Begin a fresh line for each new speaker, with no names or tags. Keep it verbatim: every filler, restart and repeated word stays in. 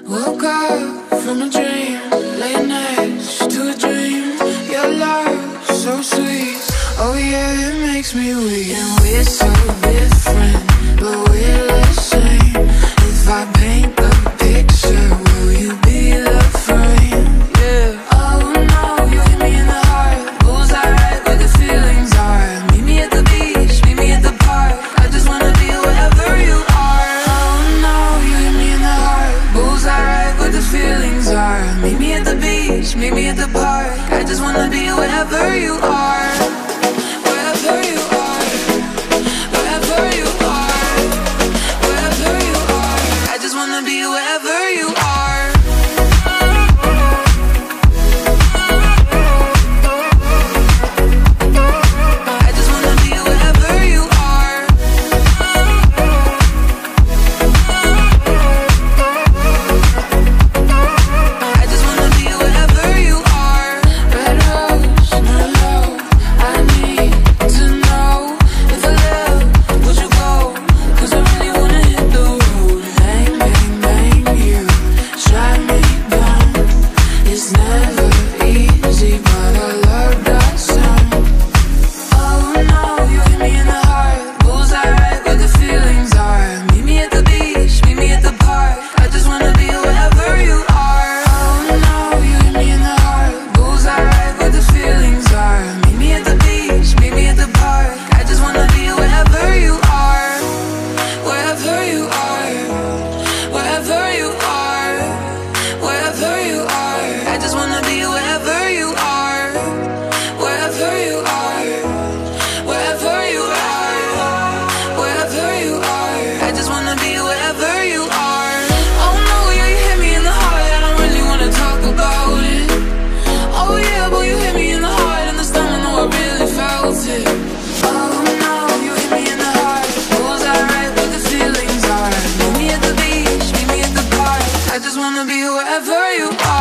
Woke up from a dream, lay next to a dream. Your love so sweet, oh yeah, it makes me weak. And we're so different, but we're the same. If I paint the picture, will you be the frame? Yeah. Oh no, you hit me in the heart, bullseye right where the feelings are. Meet me at the beach, meet me at the park. I just wanna be wherever you are. Oh no, you hit me in the heart, bullseye right where the feelings are. Meet me at the beach, meet me at the park. I just wanna be wherever you are. Wherever you are, wherever you are, wherever you are. I just wanna be wherever you are. I just wanna be wherever you are. I just wanna be wherever you are. Red rose, Merlot, I need to know if I left, would you go? 'Cause I really wanna hit the road. Bang, bang, bang, you shut me down. It's never easy, but I love that sound. Oh no, you hit me in the heart, bullseye right where the feelings are. Meet me at the beach, meet me at the park. I just wanna be wherever you are. Oh no, you hit me in the heart, bullseye right where the feelings are. Meet me at the beach, meet me at the park. I just wanna be wherever you are. Wherever you are, wherever you are, wherever you are. I just wanna be wherever you are. Wherever you are, wherever you are, wherever you are. I just wanna be wherever you are. Oh no, yeah, you hit me in the heart. I don't really wanna talk about it. Oh yeah, boy, you hit me in the heart and the stomach, no, I really felt it. Oh no, you hit me in the heart, bullseye right where the feelings are. Meet me at the beach, meet me at the park. I just wanna be wherever you are.